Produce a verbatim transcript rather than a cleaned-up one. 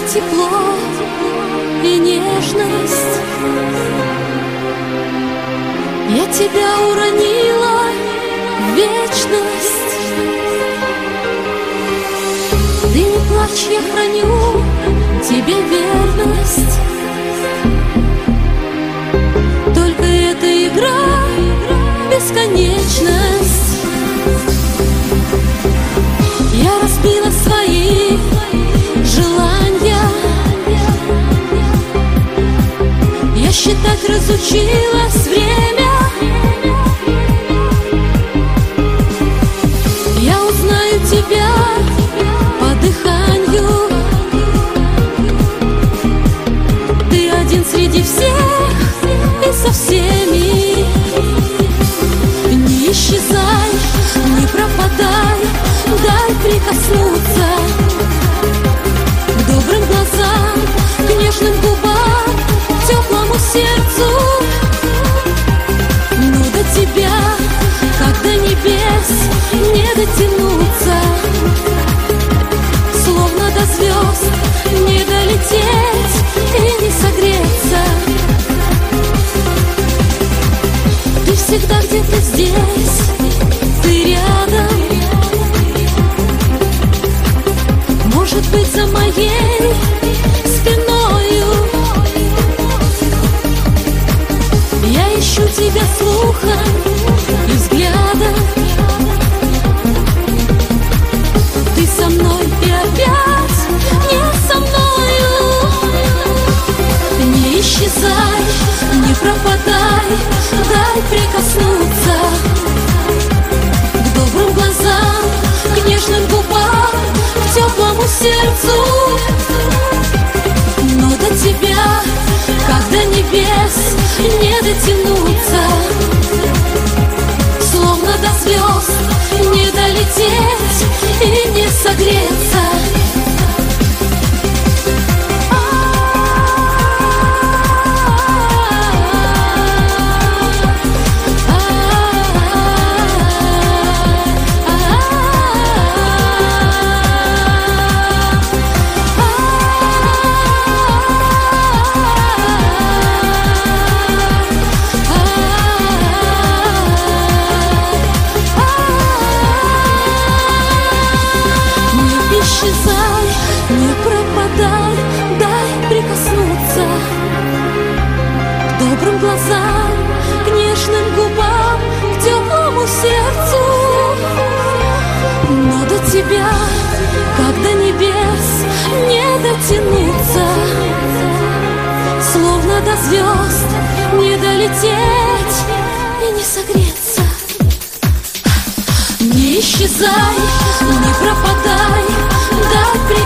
тепло и нежность. Я тебя уронила в вечность. Ты не плачь, я храню тебе верность. Только эта игра — бесконечность. Я разбила свои желания. Я считать разучилась время. Я узнаю тебя по дыханию. Ты один среди всех и со всеми. Не исчезай, не пропадай, дай прикоснуться к добрым глазам, к нежным губам, к теплому сердцу. Но до тебя, как до небес, не дотянуться, словно до звезд не долететь и не согреться. Ты всегда где-то здесь, ты рядом. Может быть, за моей спиною. Я ищу тебя слухом и взглядом. Ты со мной и опять не со мною. Не исчезай, не пропадай, дай прикоснуться к добрым глазам, к нежным губам, к теплому сердцу. Но до тебя, как до небес, не дотянуться, словно до звезд не долететь и не согреться. Не пропадай, дай прикоснуться к добрым глазам, к нежным губам, к теплому сердцу. Но до тебя, как до небес, не дотянуться, словно до звезд не долететь и не согреться. Не исчезай, не пропадай, дай прикоснуться